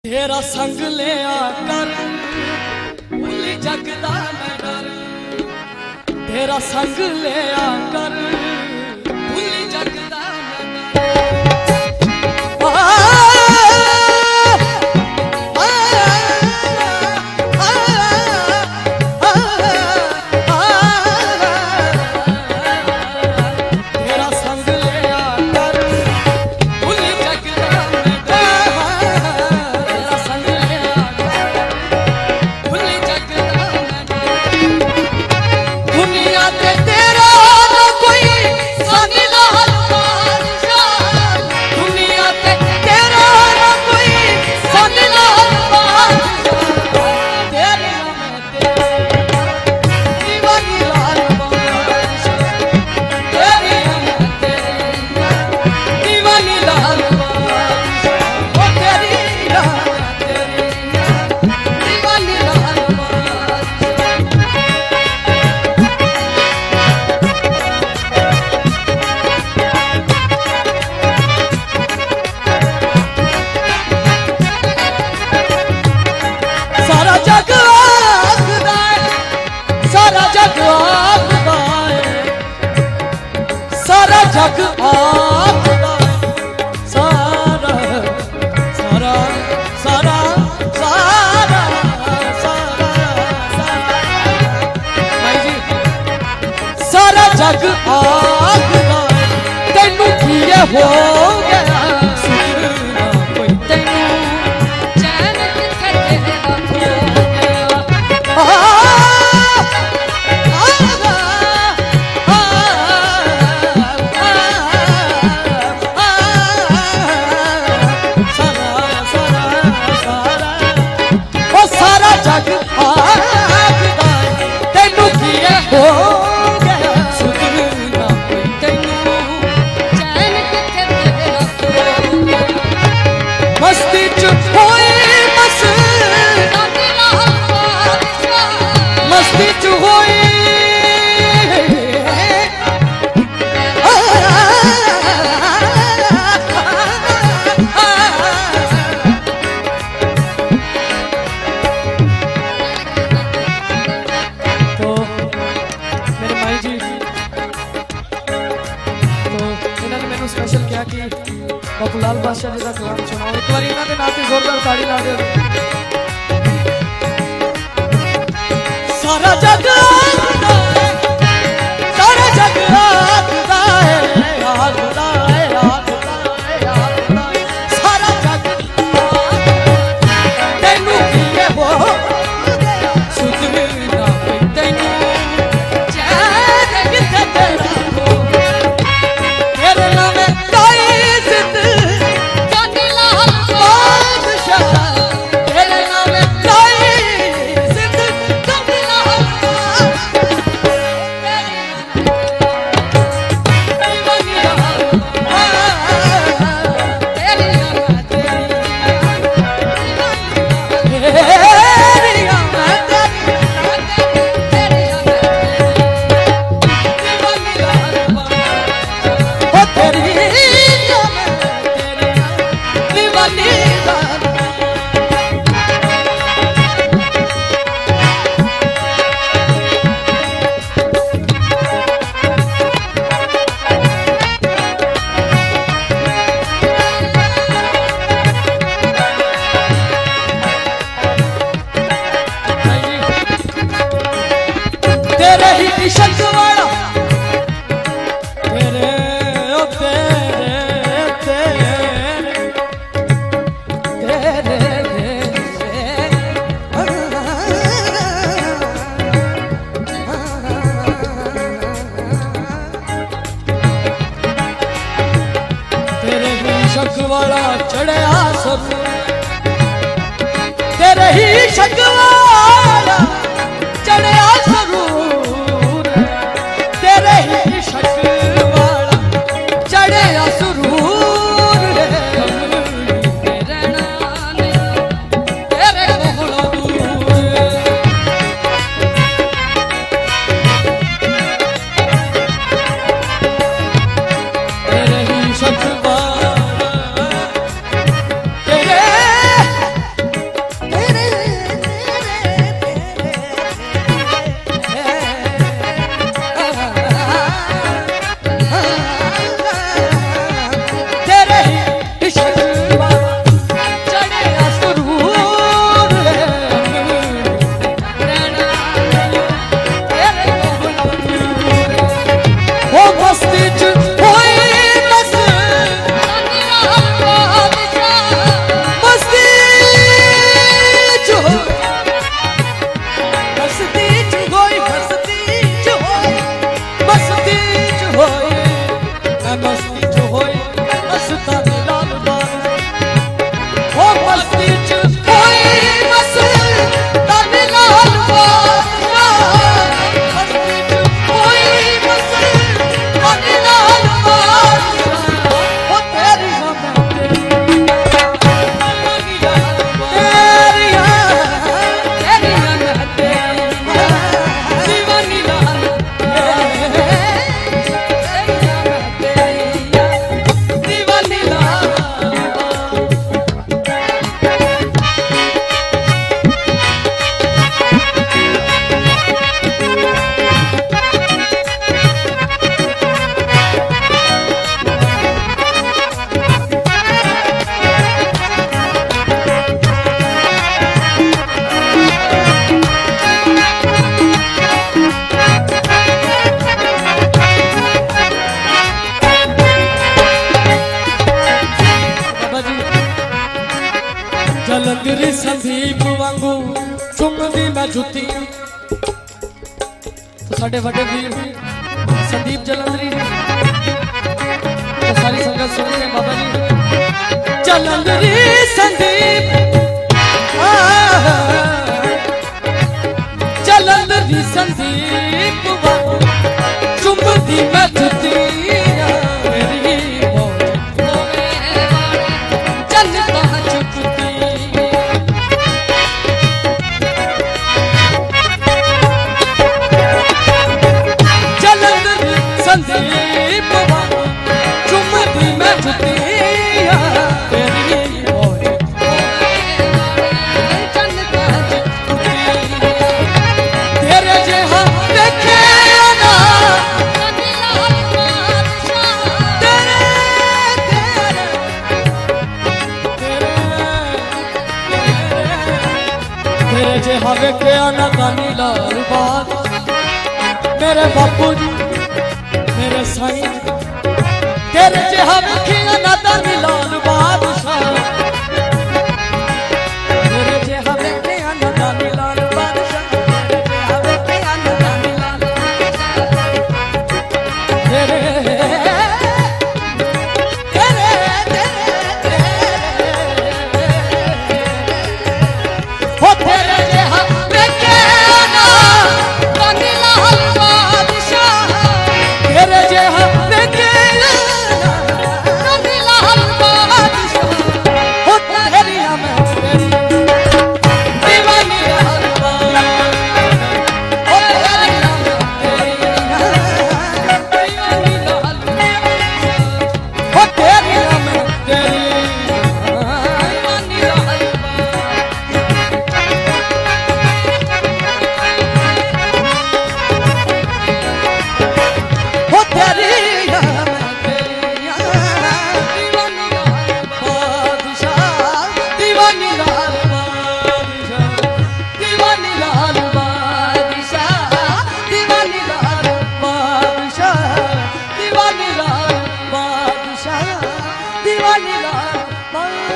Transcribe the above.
तेरा संग लिया कर भूल जगदा मैं डर, तेरा संग लिया कर भूल जगदा मैं डर। जग आखदा सारा सारा सारा सारा सारा भाई जी सारा जग आखदा तेनू की हो गया सुनना कोई तेनू चैन किथे तेरा खो गया। स्पेशल क्या कि बाबूलाल बादशाह जी का कलाम सुनाओ एक बार इन्होंने नाते जोरदार ताड़ी ला दे। सारा जग आखदा है सारा जग आखदा है आखदा है आखदा है आखदा है सारा जग तेनू की हो सुधरना कोई तेनू चैन किथे तेरा इश्क वाला तेरे ओ तेरे तेरे तेरे तेरे इश्क वाला चढ़िया सब तेरे ही इश्क वाला चढ़िया सब जलंधरी संदीप वांगू चुमदी मैं जुती तो साडे वड्डे वीर संदीप जलंधरी तो सारी संगत सुनते हैं बाबा जी जलंधरी संदीप जलंधरी संदीप वांगू चुमदी मैं जुती संदीप चुमदी मैं जुतिया तेरी मोरे तेरे जेहा देखे ना तेरे जेहा देखे ना कानी लाल बात मेरे बापू जी मेरे साईं तेरे जेहा वेखिया ना दानी लाल बादशाह तेरे जेहा वेखिया ना दानी लाल बादशाह तेरे जेहा वेखिया ना दानी लाल तेरे तेरे हो तेरे जेहा वेखिया ना दानी लाल बादशाह तेरे जेहा दीवानी लाल